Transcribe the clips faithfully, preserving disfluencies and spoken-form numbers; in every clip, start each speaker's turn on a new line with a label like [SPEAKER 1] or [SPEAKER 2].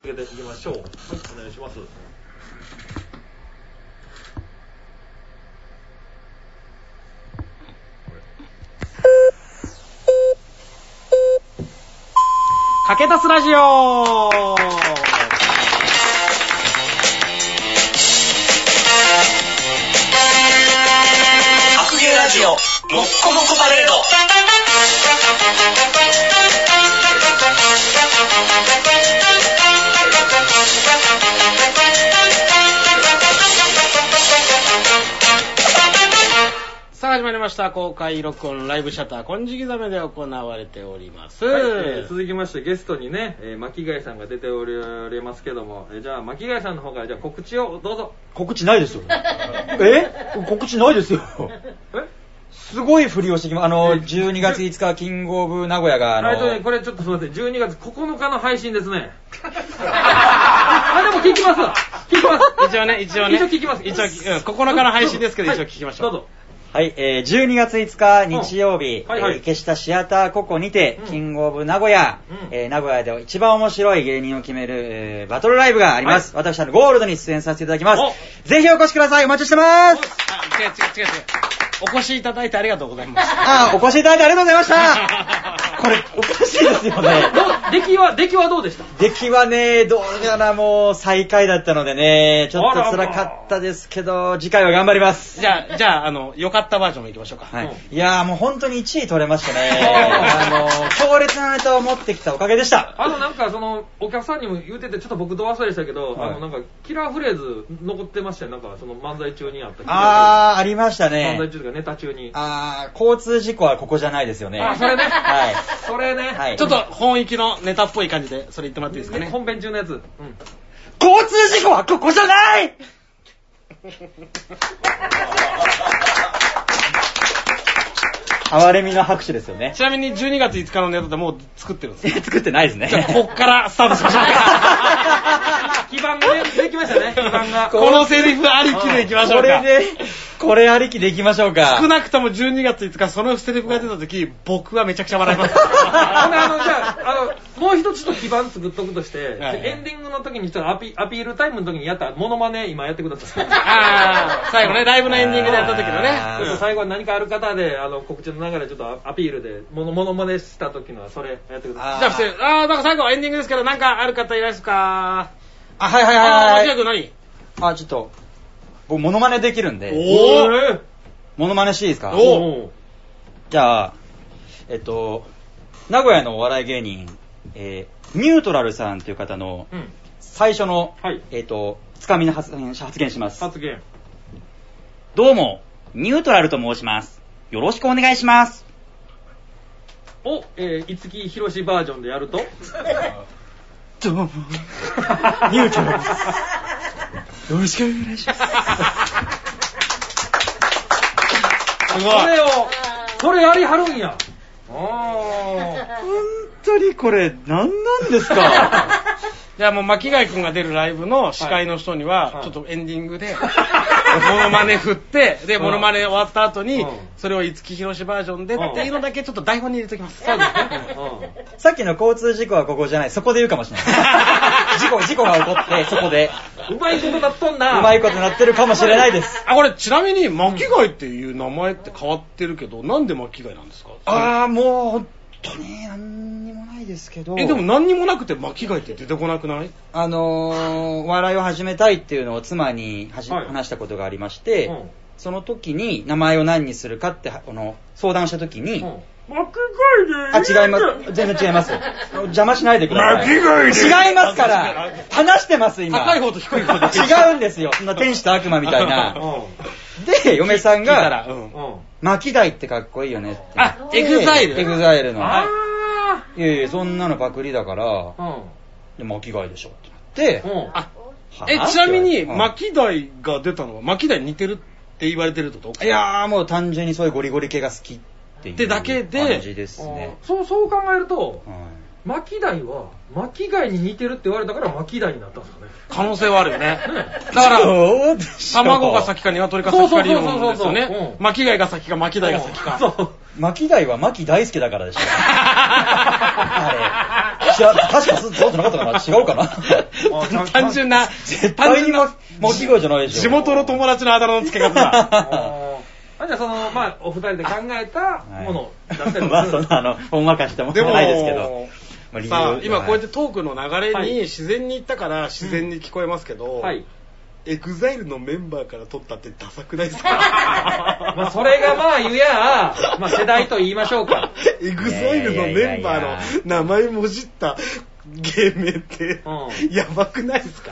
[SPEAKER 1] 続けていきましょう。はい、お願いします。
[SPEAKER 2] 駆け出すラジオ。
[SPEAKER 3] 白芸ラジオもっこもこパレード。
[SPEAKER 2] さあ始まりました。公開録音ライブシャッター金色ザメで行われております。
[SPEAKER 1] はい、えー、続きましてゲストにね、えー、巻貝さんが出ておりますけども、えー、じゃあ巻貝さんの方からじゃあ告知をどうぞ。
[SPEAKER 4] 告知ないですよ。え？告知ないですよ。
[SPEAKER 1] え？
[SPEAKER 4] すごい振りをしてきます。あの、じゅうにがついつかキングオブ名古屋があの、
[SPEAKER 1] えっとね、これちょっとすみません、じゅうにがつここのかの配信ですね。あ、でも聞きます。聞きます。
[SPEAKER 2] 一応ね、一応ね。
[SPEAKER 1] 一応聞きます。
[SPEAKER 2] 一応、うん、ここのかの配信ですけど、一応聞きましょう。
[SPEAKER 1] どうぞ。
[SPEAKER 4] はい、えー、じゅうにがついつか日曜日、
[SPEAKER 1] はいはい、
[SPEAKER 4] えー、池下シアターココにて、
[SPEAKER 1] うん、
[SPEAKER 4] キングオブ名古屋、うんえー、名古屋で一番面白い芸人を決める、えー、バトルライブがあります。はい、私のゴールドに出演させていただきます。ぜひお越しください。お待ちしてます。
[SPEAKER 2] あ、違う違う違う違う。お越しいただいてありがとうございます。
[SPEAKER 4] あ、お越しいただいてありがとうございました。これ、おかしいですよね。
[SPEAKER 1] どう、出来は、出来はどうでした？
[SPEAKER 4] 出来はね、どうやらもう最下位だったのでね、ちょっと辛かったですけど、次回は頑張ります。
[SPEAKER 2] じゃあ、じゃあ、あの、良かったバージョンも行きましょうか。
[SPEAKER 4] はい。いやーもう本当にいちい取れましたね。あの、強烈なネタを持ってきたおかげでした。
[SPEAKER 1] あの、なんかその、お客さんにも言うてて、ちょっと僕ど忘れしたけど、はい、あの、なんか、キラーフレーズ残ってましたよ。なんか、その漫才中にあった。
[SPEAKER 4] あー、ありましたね。
[SPEAKER 1] 漫才中とかネタ中に。
[SPEAKER 4] あー、交通事故はここじゃないですよね。
[SPEAKER 1] あ、それね。
[SPEAKER 4] はい。
[SPEAKER 1] それね。はい。
[SPEAKER 2] ちょっと本域のネタっぽい感じで、それ言ってもらっていいですかね。
[SPEAKER 1] 本編中のやつ。うん。
[SPEAKER 4] 交通事故はここじゃない哀れみの拍手ですよね。
[SPEAKER 2] ちなみにじゅうにがついつかのネタってもう作ってるんですか？
[SPEAKER 4] 作ってないですね。
[SPEAKER 2] じゃあこっからスタートしましょうか。
[SPEAKER 1] 基盤ができましたね。基盤が。
[SPEAKER 2] このセリフありきでいきましょうか。
[SPEAKER 4] これで、これありきでいきましょうか。
[SPEAKER 2] 少なくともじゅうにがついつかそのセリフが出た時、僕はめちゃくちゃ笑います。
[SPEAKER 1] あの、じゃあ、あの、もう一つと基盤作っとくとして、はいはい、エンディングの時にちょっとアピ、アピールタイムの時にやったモノマネ今やってください。
[SPEAKER 2] ああ、最後ね、ライブのエンディングでやった時のね。
[SPEAKER 1] ちょっと最後に何かある方で、あの、告知の流れちょっとアピールで、モノ、モノマネした時のはそれやってください。
[SPEAKER 2] じゃあ、普通、あー、なんか最後エンディングですけど、なんかある方いらっしゃるか？
[SPEAKER 4] あ、はいはいはいはい。
[SPEAKER 2] あ、間違い何？
[SPEAKER 4] あ、ちょっと、僕モノマネできるんで。
[SPEAKER 2] おー！
[SPEAKER 4] モノマネしていいですか？
[SPEAKER 2] おー！
[SPEAKER 4] じゃあ、えっと、名古屋のお笑い芸人、えー、ニュートラルさんという方の、最初の、うん、えっと、つかみの発言、発言します。
[SPEAKER 1] 発言。
[SPEAKER 4] どうも、ニュートラルと申します。よろしくお願いします。
[SPEAKER 1] お、えー、五木ひろしバージョンでやると
[SPEAKER 4] どうも、ニュートラルです。よろしくお願いします。
[SPEAKER 1] すごい。それを、それやりはるんや。あー。
[SPEAKER 4] 本当にこれ、何なんですか？
[SPEAKER 2] じゃあもう巻貝くんが出るライブの司会の人には、ちょっとエンディングで、モノマネ振って、で、モノマネ終わった後に、それを五木ひろしバージョンでっていうのだけちょっと台本に入れときます。そうです
[SPEAKER 4] ね。さっきの交通事故はここじゃない、そこで言うかもしれない。事故、事故が起こって、そこで。
[SPEAKER 1] うまいことなっとんな。
[SPEAKER 4] うまいことなってるかもしれないです。
[SPEAKER 2] あ、これちなみに巻貝っていう名前って変わってるけど、なんで巻貝なんですか？
[SPEAKER 4] あー、もう、本当に何にもないですけど。
[SPEAKER 2] え、でも何にもなくて巻貝って出てこなくない？
[SPEAKER 4] あのー、笑いを始めたいっていうのを妻にはじ、はい、話したことがありまして、うん、その時に名前を何にするかって、この相談した時に、うん、
[SPEAKER 1] 巻貝で
[SPEAKER 4] あ、違います。全然違います。邪魔しないでください。
[SPEAKER 1] 巻貝で
[SPEAKER 4] 違いますから。話してます、今。
[SPEAKER 2] 高い方と低い方で。
[SPEAKER 4] 違うんですよ。そんな天使と悪魔みたいな。で、嫁さんが、巻貝ってかっこいいよねって。
[SPEAKER 2] あ、エグザイル。
[SPEAKER 4] エグザイルの。あー。いやいや、そんなのパクリだから、で、巻貝でしょってなって、
[SPEAKER 2] あ、え、ちなみに、巻貝が出たのは、巻貝に似てるって言われてるってこと？
[SPEAKER 4] いやー、もう単純にそういうゴリゴリ系が好きっていう
[SPEAKER 2] だけで
[SPEAKER 4] 感じですね。
[SPEAKER 1] そう、そう考えると、巻貝は巻貝に似てるって言われたから巻貝になったんですかね。
[SPEAKER 2] 可能性はあるよね。だから卵が先か鶏か先か理論ですよね。巻貝が先か巻貝が先か。
[SPEAKER 4] 巻貝は巻大輔だからでしょ。あれ。 確かそうじゃなかったかな、違うかな。
[SPEAKER 2] 単純な、
[SPEAKER 4] 絶対に巻き声じゃないでしょ。
[SPEAKER 2] 地元の友達のあだ名の付け方だ。
[SPEAKER 1] あ、じゃあその、まあ、お二人で考えたものだったりする。
[SPEAKER 4] まあ、そんな、あの、ほんわかしたものじゃないですけど。
[SPEAKER 2] まあ、さあ、今こうやってトークの流れに自然に言ったから自然に聞こえますけど、はい。エグザイルのメンバーから取ったってダサくないですか？
[SPEAKER 1] まあそれがまあ言や、まあ世代と言いましょうか。
[SPEAKER 2] エグザイルのメンバーの名前もじった芸名って、うん、やばくないですか？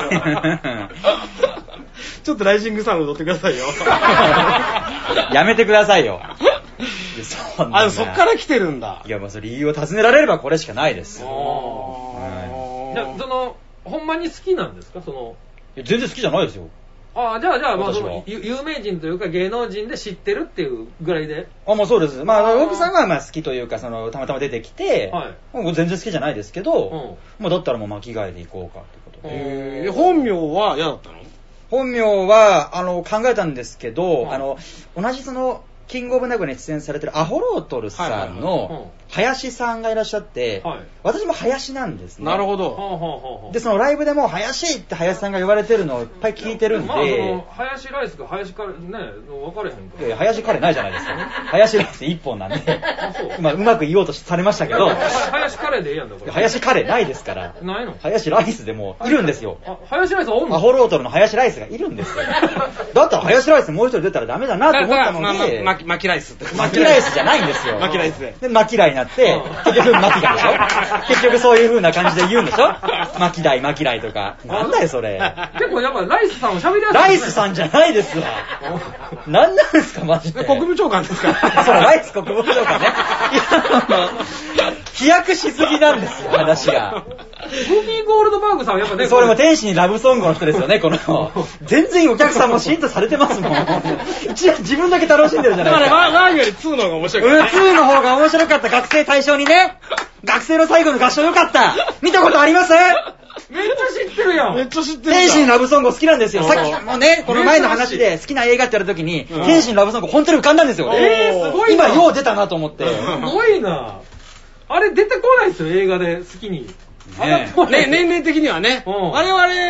[SPEAKER 2] ちょっとライジングサウンド取ってくださいよ。
[SPEAKER 4] やめてくださいよ。
[SPEAKER 2] そんなあ、そっから来てるんだ。
[SPEAKER 4] いや、まあそれ理由を尋ねられればこれしかないです。
[SPEAKER 1] じゃあそのほんまに好きなんですか、その。
[SPEAKER 4] 全然好きじゃないですよ。
[SPEAKER 1] ああ、じゃあじゃあ、まあその有名人というか芸能人で知ってるっていうぐらいで。
[SPEAKER 4] あ、まあそうです。まあ大木さんはまあ好きというか、そのたまたま出てきて、はい、もう全然好きじゃないですけど、うん、まあだったらもう巻き替えでいこうかってことで。
[SPEAKER 2] えー、本名は嫌だったの？
[SPEAKER 4] 本名はあの考えたんですけど、うん、あの同じそのキングオブナゴに出演されてるアホロートルさんの林さんがいらっしゃって、はい、私も林なんですね。
[SPEAKER 2] なるほど。
[SPEAKER 4] で、そのライブでも林って林さんが言われてるのをいっぱい聞いてるんで。まあ、その
[SPEAKER 1] 林ライスか林カレーね、分かれへんか
[SPEAKER 4] ら。いや、林カレーないじゃないですか。林ライス一本なんで。まあ、うまく言おうとされましたけど。
[SPEAKER 1] 林カレーでいいやんだ、これ。
[SPEAKER 4] 林カレーないですから。
[SPEAKER 1] ないの？
[SPEAKER 4] 林ライスでもいるんですよ。
[SPEAKER 1] あ、林ライスおんの？
[SPEAKER 4] アホロートルの林ライスがいるんですよ。だったら林ライスもう一人出たらダメだなと思ったので。
[SPEAKER 2] マキライスって。
[SPEAKER 4] マキライスじゃないんですよ。
[SPEAKER 2] マキライスで。
[SPEAKER 4] で、マキライになって、結局マキライでしょ？結局そういう風な感じで言うんでしょ？マキライ、マキライとか。なんだよ、それ。
[SPEAKER 1] 結構やっぱライスさんは喋りやすい、ね。
[SPEAKER 4] ライスさんじゃないですわ。なんなんですか、マジで。
[SPEAKER 2] 国務長官ですか？
[SPEAKER 4] そう、ライス国務長官ね。いや、飛躍しすぎなんですよ、話が。
[SPEAKER 1] グミーゴールドバーグさんはやっぱね、
[SPEAKER 4] それも天使にラブソングの人ですよね、この。全然お客さんもシーンとされてますもん。一応自分だけ楽しんでるじゃないですか。
[SPEAKER 2] だからワンよりツーの方が面白かった。
[SPEAKER 4] ツーの方が面白かった。学生対象にね。学生の最後の合唱よかった。見たことあります？
[SPEAKER 1] めっちゃ知ってるやん。
[SPEAKER 2] めっちゃ知ってる。
[SPEAKER 4] 天使にラブソング好きなんですよ。さっきもね、この前の話で好きな映画ってやるときに、天使にラブソング本当に浮かんだんですよ。
[SPEAKER 1] えー、すごいな。
[SPEAKER 4] 今よう出たなと思って。す
[SPEAKER 1] ごいな。あれ出てこないですよ、映画で好きに。
[SPEAKER 2] ね, ね年齢的にはね、うん、我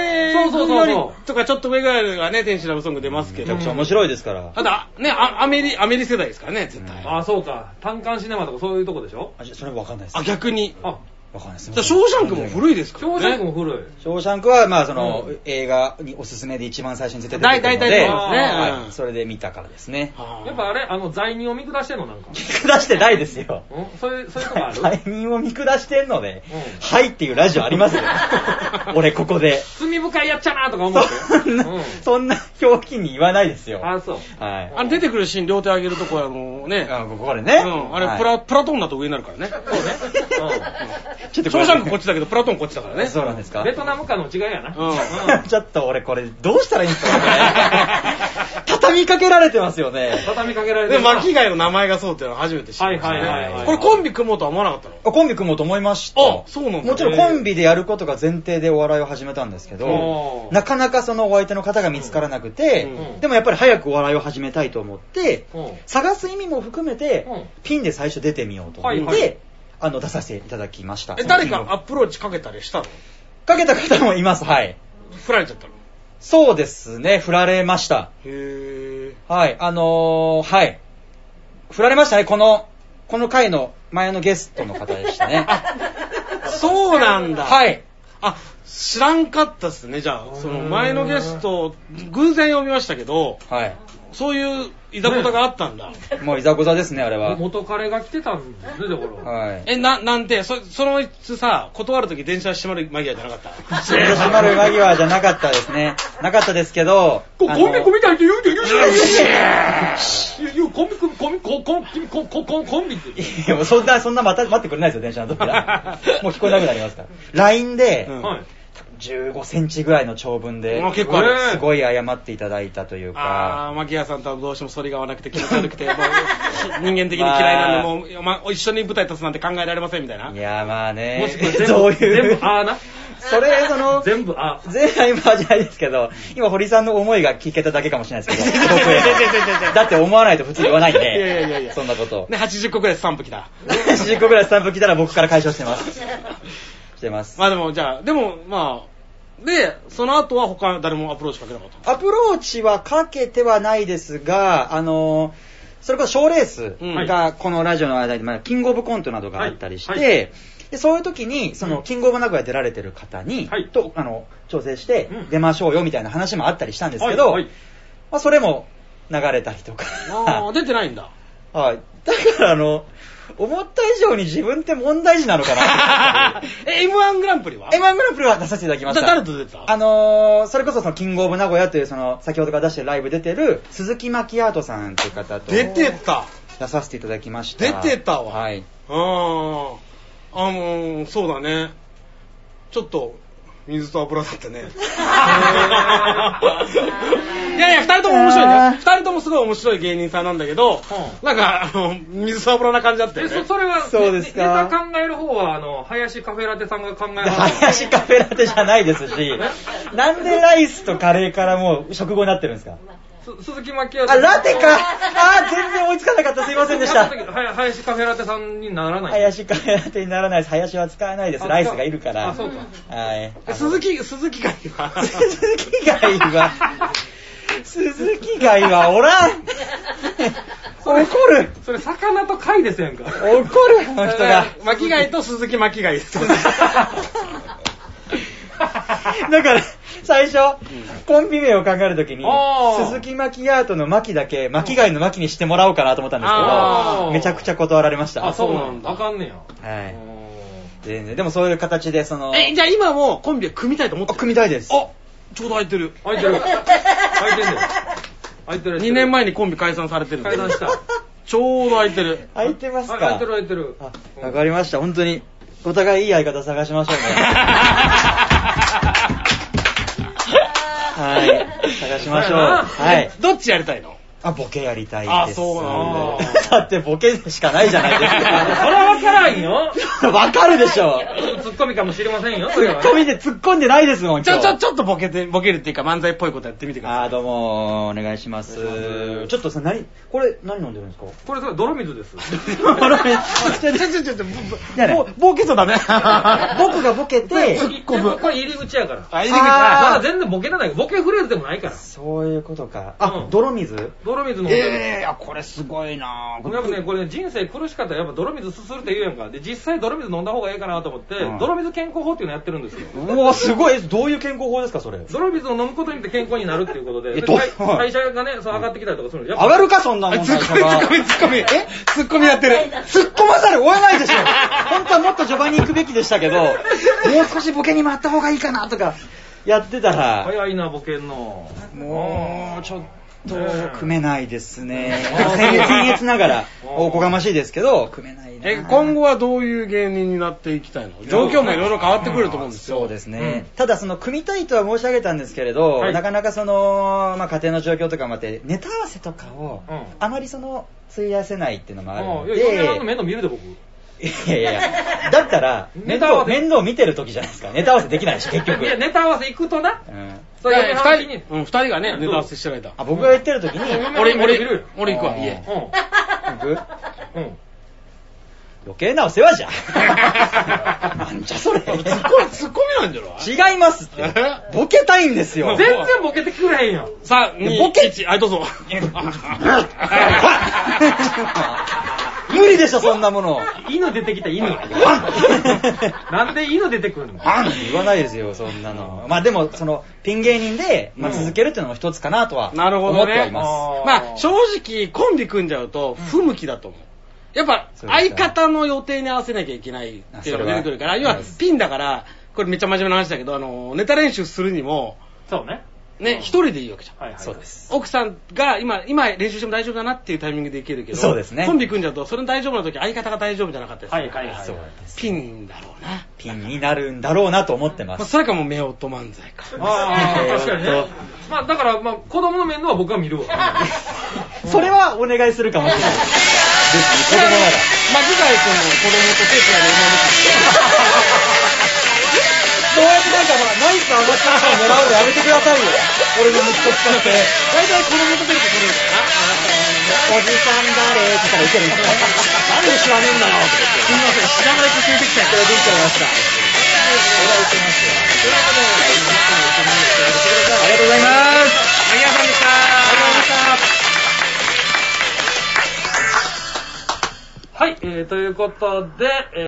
[SPEAKER 2] 々そうそうそうよりとかちょっと上ぐらいがね天使ラブソング出ますけど、
[SPEAKER 4] めちゃくちゃ面白いですから。
[SPEAKER 2] ただねアメリアメリ世代ですからね絶対。
[SPEAKER 1] うん、あそうか、単館シネマとかそういうとこでしょ。
[SPEAKER 4] あそれわかんないです。
[SPEAKER 2] あ逆に。
[SPEAKER 1] あ
[SPEAKER 4] わかんないです。
[SPEAKER 2] ショーシャンクも古いですからね。
[SPEAKER 1] ショーシャンクも古い。
[SPEAKER 4] ショーシャンクはまあその、うん、映画におすすめで一番最初に出てくるので、大体出てますね、はい。それで見たからですね。
[SPEAKER 1] やっぱあれあの罪人を見下してんのなんか。
[SPEAKER 4] 見下してないですよ。
[SPEAKER 1] うん、そういうそういうとこある。
[SPEAKER 4] 罪人を見下してんので、うん、はいっていうラジオありますよ。俺ここで。
[SPEAKER 1] 罪深いやっちゃなとか思って。
[SPEAKER 4] そんな、うん、そんな表記に言わないですよ。
[SPEAKER 1] あそう。
[SPEAKER 4] はい。
[SPEAKER 2] あれ出てくるシーン両手上げるとこはあのね。
[SPEAKER 4] あここでね。
[SPEAKER 2] うん。あれ、はい、プラプラトンだと上になるからね。そうね。うん。ちょっとショーシャンクこっちだけどプラトンこっちだからね。
[SPEAKER 4] そうなんですか。
[SPEAKER 1] ベトナムかの違いやな。
[SPEAKER 4] うん。ちょっと俺これどうしたらいいんですかね。畳みかけられてますよね。
[SPEAKER 1] 畳みかけられてる。
[SPEAKER 2] で巻貝の名前がそうっていうのは初めて知りましたね。はいはいはいはい。これコンビ組もうとは思わなかったの？
[SPEAKER 4] コンビ組もうと思いました。
[SPEAKER 2] あ、そうなんだ。
[SPEAKER 4] もちろんコンビでやることが前提でお笑いを始めたんですけど、なかなかそのお相手の方が見つからなくて、うん、でもやっぱり早くお笑いを始めたいと思って、うん、探す意味も含めて、うん、ピンで最初出てみようと思って、はいはい、あの出させていただきました。
[SPEAKER 2] え、誰かアップローチかけたりしたの？
[SPEAKER 4] かけた方もいます。はい。
[SPEAKER 2] 振られちゃったの？
[SPEAKER 4] そうですね、振られました。
[SPEAKER 2] へー。
[SPEAKER 4] はい、あのー、はい。振られましたね、この、この回の前のゲストの方でしたね。
[SPEAKER 2] そうなんだ。
[SPEAKER 4] はい。
[SPEAKER 2] あ、知らんかったっすね、じゃあ。その前のゲスト、偶然読みましたけど、
[SPEAKER 4] はい。
[SPEAKER 2] そういういざこざがあったんだ。
[SPEAKER 4] もういざこざですね、あれは。
[SPEAKER 1] 元彼が来てたんですね、だか
[SPEAKER 4] ら。はい。
[SPEAKER 2] え、な、なんて、そ、そのいつさ、断るとき電車閉まる間際じゃなかった
[SPEAKER 4] 電車閉まる間際じゃなかったですね。なかったですけど。
[SPEAKER 1] コンビ組みたいって言うて言うて言うて言うコンビ組み、コンビ、コンビ、コンビ、コンビ、コンビ、コンビって。
[SPEAKER 4] いや、もうそんな、そんな待ってくれないですよ、電車の時は。もう聞こえなくなりますから。ライン で、うん、はい。じゅうごセンチぐらいの長文で、
[SPEAKER 2] 結構ある。
[SPEAKER 4] すごい謝っていただいたというか。
[SPEAKER 2] ああ、牧谷さんとはどうしても反りが合わなくて気持ち悪くて、もう人間的に嫌いなんで、もう、まあ、一緒に舞台立つなんて考えられませんみたいな。
[SPEAKER 4] いや、まあね。
[SPEAKER 1] もしくは全部、全部、ああな。
[SPEAKER 4] それ、その、
[SPEAKER 1] 全部、あ。
[SPEAKER 4] 全部今じゃないですけど、今堀さんの思いが聞けただけかもしれないですけど、僕へだって思わないと普通言わないんで、
[SPEAKER 2] いやいやいやいや
[SPEAKER 4] そんなこと。
[SPEAKER 2] ね、はちじゅっこぐらいスタンプ来た。
[SPEAKER 4] はちじゅっこぐらいスタンプ来たら僕から解消してます。してます。
[SPEAKER 2] まあでも、じゃあ、でも、まあ、で、その後は他誰もアプローチかけなかった？
[SPEAKER 4] アプローチはかけてはないですが、あの、それこそ賞レースがこのラジオの間に、まあ、キングオブコントなどがあったりして、はいはい、でそういう時にそのキングオブ名古屋出られてる方に、はい、とあの調整して出ましょうよみたいな話もあったりしたんですけど、はいはい、まあ、それも流れたりとか。
[SPEAKER 2] ああ、出てないんだ。
[SPEAKER 4] はい。だからあの、思った以上に自分って問題児なのかな
[SPEAKER 2] え、エムワン グランプリは
[SPEAKER 4] エムワン グランプリは出させていただきました。
[SPEAKER 2] 誰と出てた？
[SPEAKER 4] あのー、それこそそのキングオブ名古屋というその先ほどから出してるライブ出てる鈴木マキアートさんという方と
[SPEAKER 2] 出てた
[SPEAKER 4] 出させていただきました。
[SPEAKER 2] 出てたわ。
[SPEAKER 4] はい。
[SPEAKER 2] ああ、あのー、そうだね。ちょっと水と油だってね。いやいや、二人とも面白いね。二人ともすごい面白い芸人さんなんだけど、うん、なんか、あの、水と油な感じだったよね。
[SPEAKER 1] そ, それは、
[SPEAKER 4] そうですか。
[SPEAKER 1] ネタ考える方は、あの、林カフェラテさんが考える方。
[SPEAKER 4] 林カフェラテじゃないですし、なんでライスとカレーからもう食後になってるんですか？
[SPEAKER 1] 鈴木マキアート。
[SPEAKER 4] あ、ラテか。あ、全然追いつかなかった。すいませんでした。
[SPEAKER 1] 林カフェラテさんにならない。
[SPEAKER 4] 林カフェラテにならないです。林は使わないです。ライスがいるから。
[SPEAKER 1] あ、そうか。
[SPEAKER 4] はい。
[SPEAKER 2] 鈴木、鈴木貝は
[SPEAKER 4] 鈴木貝は、鈴木貝はおらん。怒る。
[SPEAKER 1] それ魚と貝ですやんか。
[SPEAKER 4] 怒る、この人が。
[SPEAKER 2] 巻貝と鈴木巻貝です。
[SPEAKER 4] だから、最初、コンビ名を考えるときに、鈴木マキアートのマキだけ、巻貝のマキにしてもらおうかなと思ったんですけど、めちゃくちゃ断られました。
[SPEAKER 1] あ、そうなんだ。あかんねや。
[SPEAKER 4] はい。で, でもそういう形で、その。
[SPEAKER 2] え、じゃあ今もコンビを組みたいと思ってる？
[SPEAKER 4] 組みたいです。
[SPEAKER 2] あ、ちょうど空いてる。
[SPEAKER 1] 空いてる。空いてるんだよ。空いてる。
[SPEAKER 2] にねんまえにコンビ解散されてる。
[SPEAKER 1] 解散した。
[SPEAKER 2] ちょうど空いてる。
[SPEAKER 4] 空いてますか？
[SPEAKER 1] 空いてる空いてる。
[SPEAKER 4] あ、わかりました。本当に、お互いいい相方探しましょうね。はい。探しましょう。はい。
[SPEAKER 2] どっちやりたいの？
[SPEAKER 4] あ、ボケやりたいです。あ、
[SPEAKER 2] そうなん
[SPEAKER 4] だ。だってボケしかないじゃないですか。
[SPEAKER 1] それはわからんよ。
[SPEAKER 4] わかるでしょ。
[SPEAKER 1] ツッコミかもしれませんよ。
[SPEAKER 4] ツッコミで突っ込んでないですもん。
[SPEAKER 2] ちょ、ちょ、ちょっとボケて、ボケるっていうか漫才っぽいことやってみてください。
[SPEAKER 4] あ、どうも、お願いします。ちょっとさ、何、これ、何飲んでるんですか？
[SPEAKER 1] これ、泥水です。
[SPEAKER 4] 泥水。ちょ、ちょ、ちょ、ちょ、ちょ、
[SPEAKER 2] ボケとダメ。
[SPEAKER 4] 僕がボケて、
[SPEAKER 1] 突っ込む。これ入り口やから。
[SPEAKER 2] あ、入り口。
[SPEAKER 1] まだ全然ボケじゃない。ボケフレーズでもないから。
[SPEAKER 4] そういうことか。あ、泥水？
[SPEAKER 1] 泥水の。え
[SPEAKER 4] えー、これすごいなぁ。
[SPEAKER 1] やっぱね、これね、人生苦しかったらやっぱ泥水すするって言うやんか。で、実際泥水飲んだ方がいいかなと思って、うん、泥水健康法っていうのやってるんですよ。
[SPEAKER 4] うわ、すごい。どういう健康法ですか、それ。
[SPEAKER 1] 泥水を飲むことによって健康になるっていうことで、で代謝がね、そう上がってきたりとかするの。
[SPEAKER 4] 上がるか、そんなもん。
[SPEAKER 2] ツッコミ、ツッコミ、ツッコミ。えツッコミやってる。
[SPEAKER 4] 突っ込まざるを得ないでしょ。本当はもっと序盤に行くべきでしたけど、もう少しボケに回った方がいいかなとか、やってたら。
[SPEAKER 1] 早いな、ボケんの。
[SPEAKER 4] もう、ちょっと。組めないですね。僭越ながら、おこがましいですけど、組めないな。
[SPEAKER 2] え、今後はどういう芸人になっていきたいの？状況もいろいろ変わってくると思うんですよ。
[SPEAKER 4] そうですね。ただ、その、組みたいとは申し上げたんですけれど、なかなかその、まあ、家庭の状況とかもあって、ネタ合わせとかを、あまりその、費やせないっていうのもあるので。
[SPEAKER 1] いや、嫁はんの面倒見るで、僕。
[SPEAKER 4] いやいやいや、だったら、面倒、面倒見てる時じゃないですか。ネタ合わせできないし、結局。
[SPEAKER 1] いや、ネタ合わせ行くとな。
[SPEAKER 2] うん。そういう二人に、うん、二人がね、ネタ合わせしてる間。
[SPEAKER 4] あ、僕が言ってる時に、
[SPEAKER 2] 俺、俺、俺行くわ、家。
[SPEAKER 1] うん。
[SPEAKER 4] 行く？うん。余計なお世話じゃん。なんじゃそれ。ツッコミ、
[SPEAKER 2] ツッコミなんじゃ
[SPEAKER 4] ない？違いますって。ボケたいんですよ。
[SPEAKER 1] 全然ボケてくれへんよ。
[SPEAKER 2] さあ、ボケち、はい、どうぞ。
[SPEAKER 4] 無理でしょ、そんなもの。
[SPEAKER 1] 犬出てきた、犬。なんで犬出てくるの？
[SPEAKER 4] 言わないですよ、そんなの。まあでも、その、ピン芸人で、まあ、続けるっていうのも一つかなとは思ってはいます。
[SPEAKER 2] まあ、正直、コンビ組んじゃうと、不向きだと思う。やっぱ、相方の予定に合わせなきゃいけないっていうのが出てくるから、要は、ピンだから、これめっちゃ真面目な話だけど、あの、ネタ練習するにも、
[SPEAKER 1] そうね。
[SPEAKER 2] ね、一人でいいわけじゃん。
[SPEAKER 1] はいはい。
[SPEAKER 4] そうです。
[SPEAKER 2] 奥さんが今、今練習しても大丈夫だなっていうタイミングでいけるけど、
[SPEAKER 4] そうですね。
[SPEAKER 2] コンビ組んじゃうと、それ大丈夫な時相方が大丈夫じゃなかったりするから、
[SPEAKER 1] はいはいはい。
[SPEAKER 2] ピンだろうな。
[SPEAKER 4] ピンになるんだろうなと思ってます。
[SPEAKER 2] まあ、それかもう夫婦漫才か。
[SPEAKER 1] ああ、確かにね。まあ、だから、まあ、子供の面倒は僕は見るわ。
[SPEAKER 4] それはお願いするかもしれない。ですね、子供なら。
[SPEAKER 2] 巻貝君の子供と手つないで生まれて
[SPEAKER 4] そうやってなんかほら、ナイスアマチュアさんを狙うのやめてくださいよ。俺の息子使って。
[SPEAKER 2] 大体子供と出るとこれるから
[SPEAKER 4] おじさん誰って言ったらいけるんですよ。なんで知らねえんだよって言って。
[SPEAKER 2] すいません、知らない子連れてきちゃって。
[SPEAKER 4] 連れてきちゃいました。それは言ってますよ。ということで、ありがとうございます。
[SPEAKER 2] 萩谷さんでした。
[SPEAKER 4] ありがとうございました。
[SPEAKER 1] はい、えー、ということで、えー